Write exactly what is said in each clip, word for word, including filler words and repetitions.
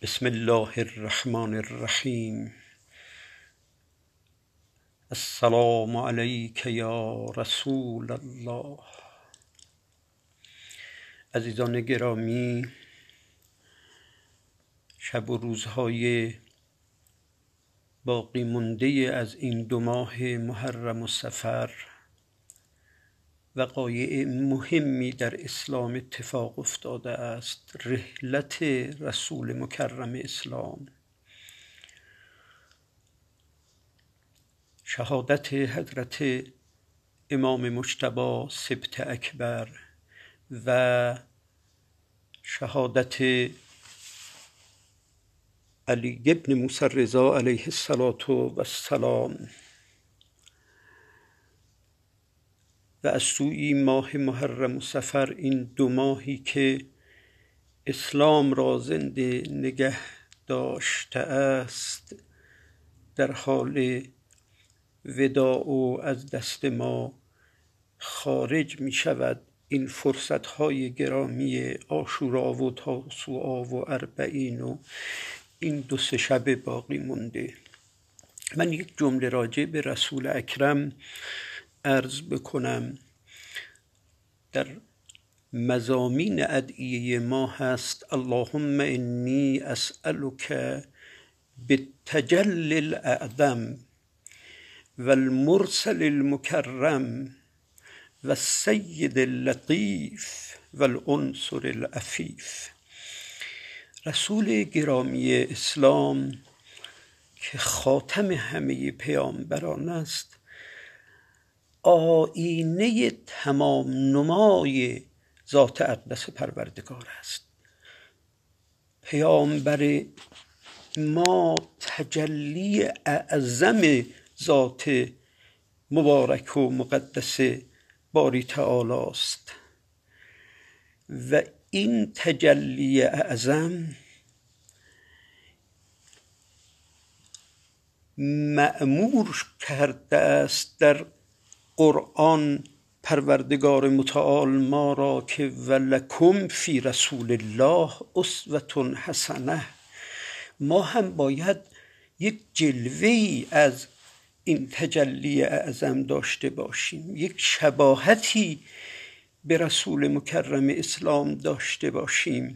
بسم الله الرحمن الرحیم. السلام علیک یا رسول الله. عزیزان گرامی، شب و روزهای باقی مانده از این دو ماه محرم و صفر وقایع مهمی در اسلام اتفاق افتاده است. رحلت رسول مکرم اسلام، شهادت حضرت امام مجتبی سبط اکبر و شهادت علی ابن موسی رضا علیه السلام و از سوی ماه محرم و صفر، این دو ماهی که اسلام را زنده نگه داشته است در حال وداع و از دست ما خارج می شود. این فرصت های گرامی عاشورا و تاسوعا و اربعین و این دو سه شب باقی مونده، من یک جمله راجع به رسول اکرم عرض بکنم. در مضامین ادعیه ما هست: اللهم انی اسألک بالتجلی الاعظم و المرسل المکرم و السید اللطیف و العنصر العفیف. رسول گرامی اسلام که خاتم همه پیامبران است، آینه تمام نمای ذات اقدس پروردگار است. پیامبر ما تجلی اعظم ذات مبارک و مقدس باری تعالی است و این تجلی اعظم مأمور کرده است در قرآن پروردگار متعال ما را که ولکم فی رسول الله اسوة حسنه. ما هم باید یک جلوه‌ای از این تجلی اعظم داشته باشیم، یک شباهتی به رسول مکرم اسلام داشته باشیم.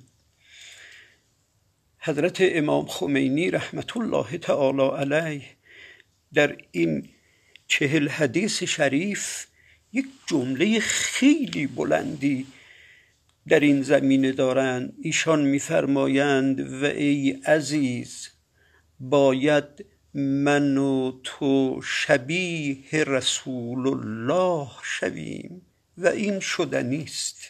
حضرت امام خمینی رحمت الله تعالی علیه در این چهل حدیث شریف یک جمله خیلی بلندی در این زمینه دارند. ایشان می‌فرمایند و ای عزیز، باید من و تو شبیه رسول الله شویم و این شدنی است.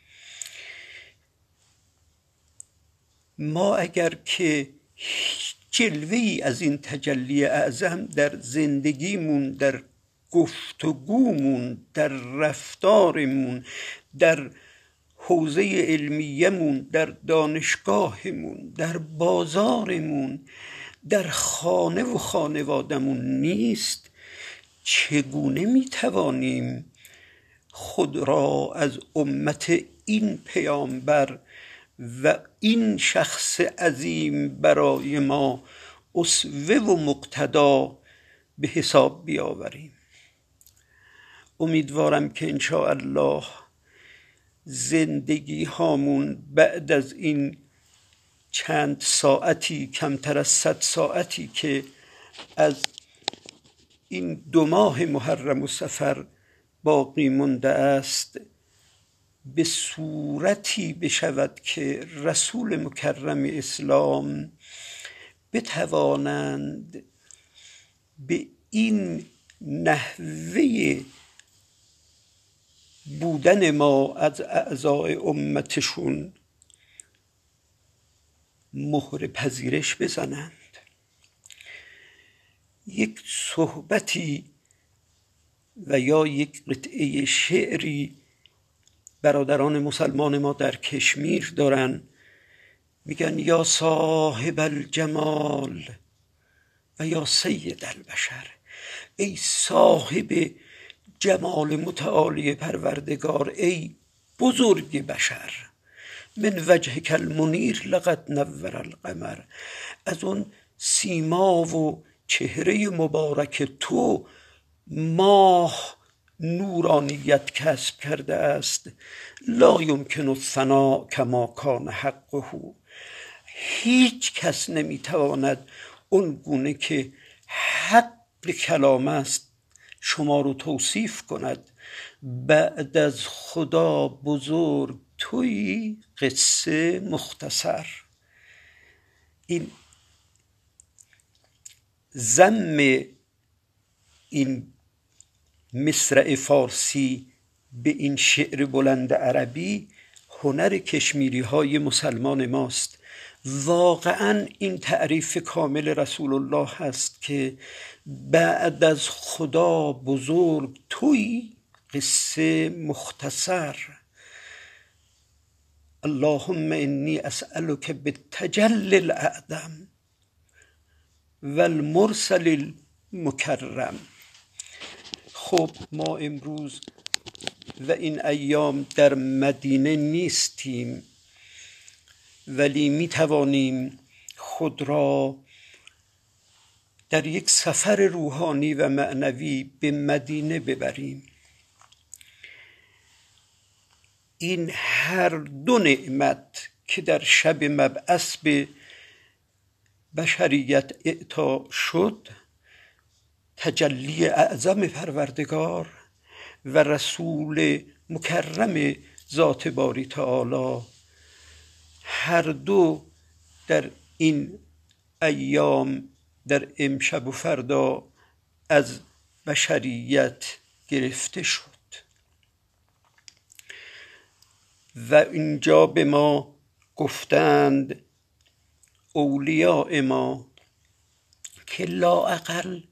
ما اگر که جلوه‌ای از این تجلی اعظم در زندگیمون، در گفتگومون، در رفتارمون، در حوزه علمیمون، در دانشگاهمون، در بازارمون، در خانه و خانوادمون نیست، چگونه میتوانیم خود را از امت این پیامبر و این شخص عظیم برای ما اسوه و مقتدا به حساب بیاوریم؟ امیدوارم که انشاءالله زندگی هامون بعد از این چند ساعتی، کمتر از صد ساعتی که از این دو ماه محرم و صفر باقی مانده است، به صورتی بشود که رسول مکرم اسلام بتوانند به این نحوه بودن ما از اعضای امتشون مهر پذیرش بزنند. یک صحبتی و یا یک قطعه شعری برادران مسلمان ما در کشمیر دارن، میگن یا صاحب الجمال و یا سید البشر. ای صاحب جمال متعالی پروردگار، ای بزرگ بشر، من وجهک المنیر لقد نور القمر. از اون سیما و چهره مبارک تو ماه نورانیت کسب کرده است. لا یمکن الثناء کما کان حقه. هیچ کس نمیتواند اون گونه که حق کلام است شما رو توصیف کند. بعد از خدا بزرگ توی قصه مختصر. این ضم این مصرع فارسی به این شعر بلند عربی هنر کشمیری های مسلمان ماست. واقعا این تعریف کامل رسول الله هست که بعد از خدا بزرگ توی قصه مختصر. اللهم انی اسألک بالتجلی الاعظم والمرسل المکرم. خب ما امروز و این ایام در مدینه نیستیم، ولی می توانیم خود را در یک سفر روحانی و معنوی به مدینه ببریم. این هر دو نعمت که در شب مبعث به بشریت اعطا شد، تجلی اعظم پروردگار و رسول مکرم ذات باری تعالی، هر دو در این ایام در امشب و فردا از بشریت گرفته شد. و اینجا به ما گفتند اولیاء ما که لااقل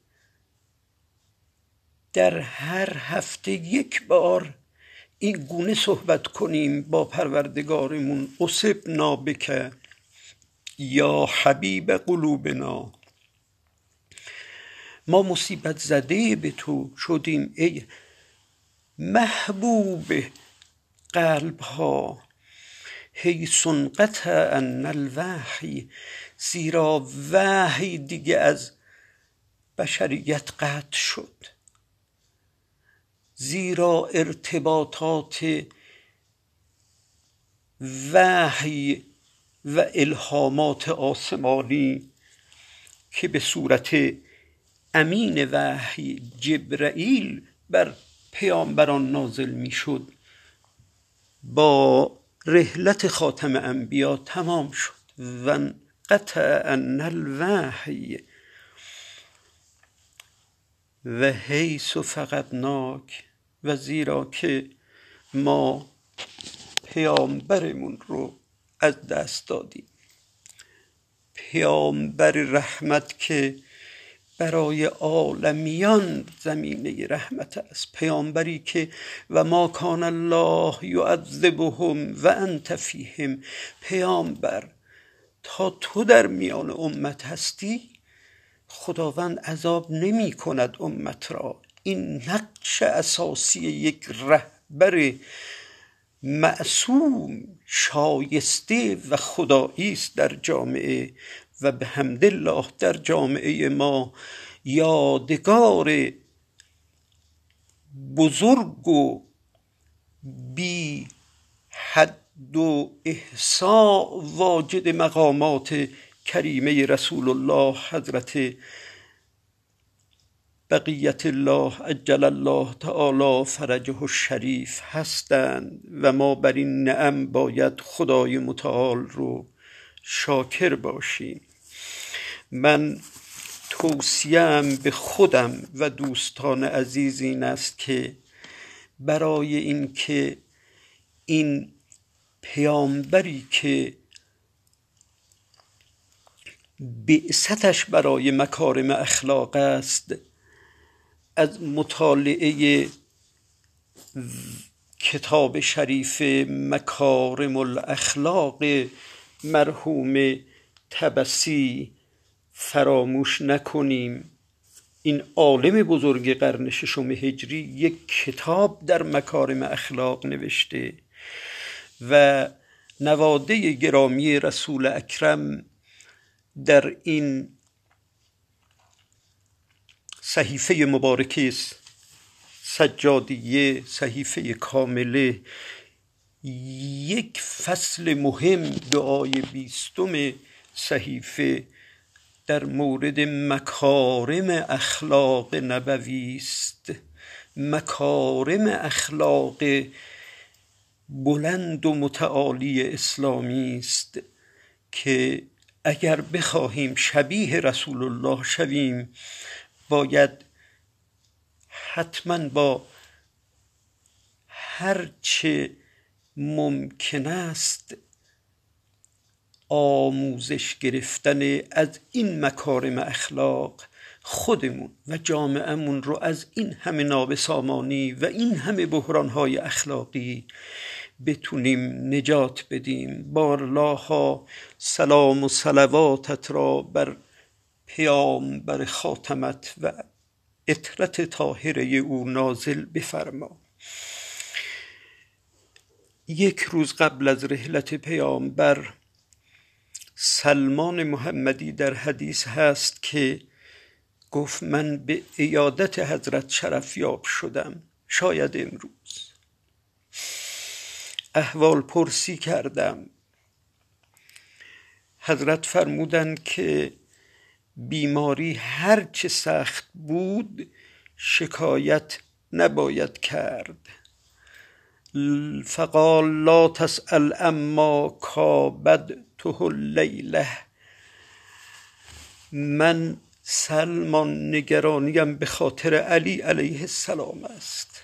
در هر هفته یک بار این گونه صحبت کنیم با پروردگارمون: اصبنا بک یا حبیب قلوبنا. ما مصیبت زده به تو شدیم ای محبوب قلب ها. حیث انقطع عنا الوحی، زیرا وحی دیگه از بشریت قطع شد، زیرا ارتباطات وحی و الهامات آسمانی که به صورت امین وحی جبرائیل بر پیامبران نازل می شد با رحلت خاتم انبیا تمام شد. و انقطع عنا الوحی و حیث فقدناک، و زیرا که ما پیامبرمون رو از دست دادیم، پیامبر رحمت که برای عالمیان زمینه رحمت است، پیامبری که و ما کان الله یعذبهم و انت فیهم. پیامبر تا تو در میان امت هستی خداوند عذاب نمی کند امت را. این نقش اساسی یک رهبر معصوم شایسته و خدایی است در جامعه. و به حمدالله در جامعه ما یادگار بزرگ و بی حد و احصا واجد مقامات کریمه رسول الله حضرت بقیت الله عجل الله تعالی فرجه الشریف هستند و ما بر این نعم باید خدای متعال رو شاکر باشیم. من توصیه‌ام به خودم و دوستان عزیز این است که برای این که این پیامبری که بعثتش برای مکارم اخلاق است، از مطالعه کتاب شریف مکارم الاخلاق مرحوم طبسی فراموش نکنیم. این عالم بزرگ قرن ششم هجری یک کتاب در مکارم اخلاق نوشته و نواده گرامی رسول اکرم در این صحیفه مبارکه سجادیه، صحیفه کامله، یک فصل مهم، دعای بیستم صحیفه، در مورد مکارم اخلاق نبوی است. مکارم اخلاق بلند و متعالی اسلامی است که اگر بخواهیم شبیه رسول الله شویم، باید حتما با هرچه ممکن است آموزش گرفتن از این مکارم اخلاق خودمون و جامعهمون رو از این همه نابسامانی و این همه بحرانهای اخلاقی بتونیم نجات بدیم. بارلاها سلام و صلواتت را بر پیامبر خاتمت و عطرت طاهره او نازل بفرما. یک روز قبل از رحلت پیامبر، سلمان محمدی در حدیث هست که گفت من به عیادت حضرت شرفیاب شدم، شاید امروز. احوال پرسی کردم. حضرت فرمودند که بیماری هرچه سخت بود شکایت نباید کرد. فقال لا تسأل اما کابدته اللیله. من سلمان نگرانیم به خاطر علی علیه السلام است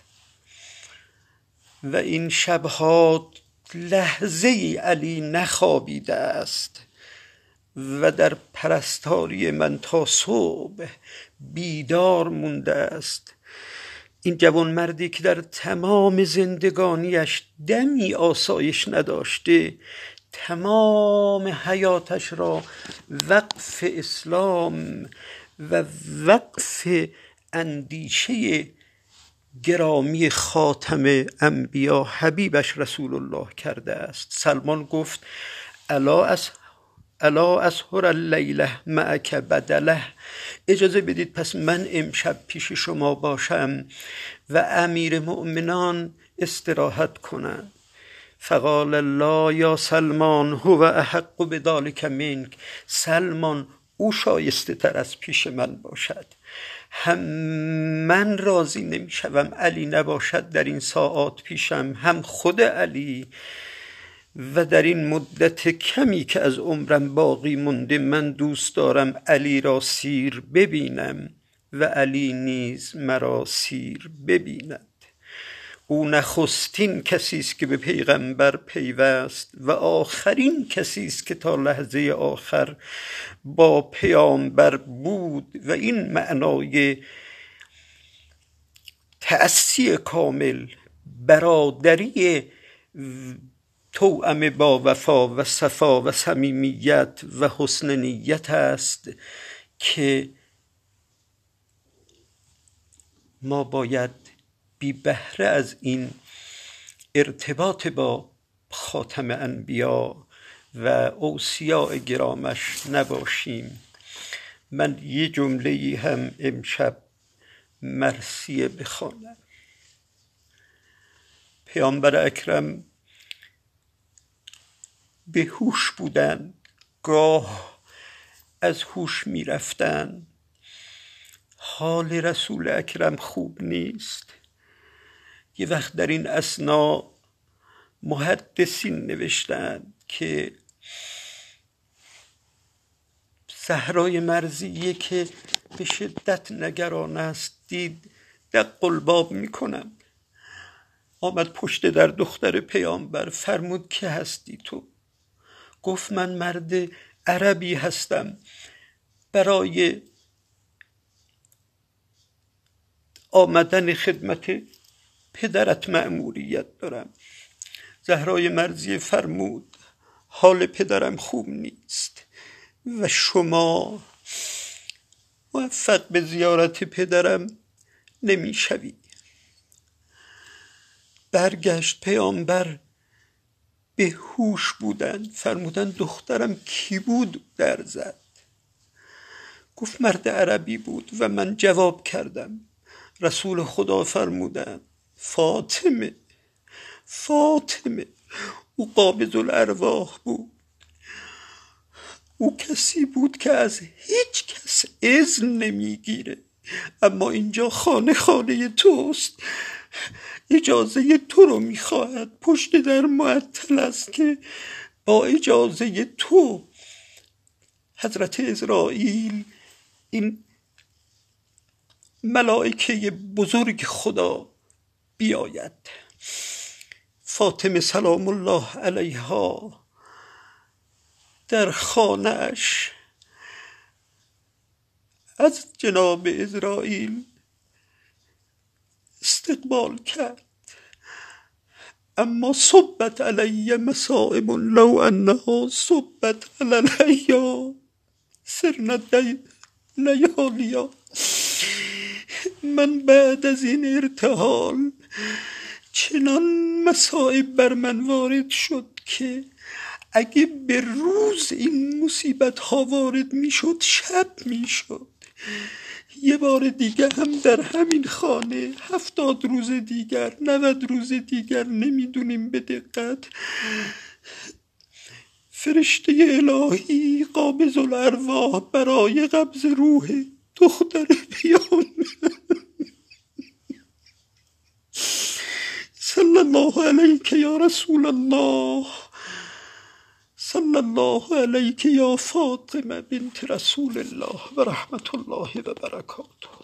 و این شبها لحظه ای علی نخوابیده است و در پرستاری من تا صبح بیدار مونده است. این جوان مردی که در تمام زندگانیش دمی آسایش نداشته، تمام حیاتش را وقف اسلام و وقف اندیشه گرامی خاتم انبیا حبیبش رسول الله کرده است. سلمان گفت الا از الا اسهر اللیله معک بدله. اجازه بدید پس من امشب پیش شما باشم و امیر مؤمنان استراحت کنند. فقال لا یا سلمان هو احق بذلک منک. سلمان او شایسته تر از پیش من باشد. هم من راضی نمی شوم علی نباشد در این ساعات پیشم، هم خود علی. و در این مدت کمی که از عمرم باقی مونده من دوست دارم علی را سیر ببینم و علی نیز مرا سیر ببیند. او نخستین کسی است که به پیغمبر پیوست و آخرین کسی است که تا لحظه آخر با پیامبر بود و این معنای تأسی کامل، برادری توأم با وفا و صفا و صمیمیت و حسن نیت است که ما باید بی بهره از این ارتباط با خاتم انبیا و اوصیاء گرامش نباشیم. من یه جمله‌ای هم امشب مرثیه بخوانم. پیامبر اکرم به هوش بودن، گاه از هوش می رفتن. حال رسول اکرم خوب نیست. یه وقت در این اثنا محدثین نوشتند که زهرای مرضیه که به شدت نگران است، دید دق الباب میکنم. آمد پشت در دختر پیامبر، فرمود که هستی تو؟ گفت من مرد عربی هستم، برای آمدن خدمت پدرت مأموریت دارم. زهرای مرضیه فرمود حال پدرم خوب نیست و شما موفق به زیارت پدرم نمی شوی. برگشت پیامبر به هوش بودند. فرمودن دخترم کی بود در زد؟ گفت مرد عربی بود و من جواب کردم. رسول خدا فرمودند فاطمه فاطمه. او قابض الارواح بود. او کسی بود که از هیچ کس اذن نمیگیره، اما اینجا خانه خانه توست، اجازه تو رو میخواهد. پشت در معطل است که با اجازه تو حضرت اسرائیل، این ملائکه بزرگ خدا، بیاید. فاطمه سلام الله علیها در خانه‌اش از جناب اسرائیل استقبال کرد. اما صبت علی مصائب لو انها صبت علی الایام سرنا لیالیا. من بعد از این ارتحال چنان مصائب بر من وارد شد که اگه به روز این مصیبت ها وارد می شد شب می شد. یه بار دیگه هم در همین خانه، هفتاد روز دیگر، نود روز دیگر، نمیدونیم به دقت، فرشته الهی قابض الارواح برای قبض روح دختر بیان صلی الله علیک یا رسول الله، صلی الله علیک یا فاطمه بنت رسول الله و رحمت الله و برکاته.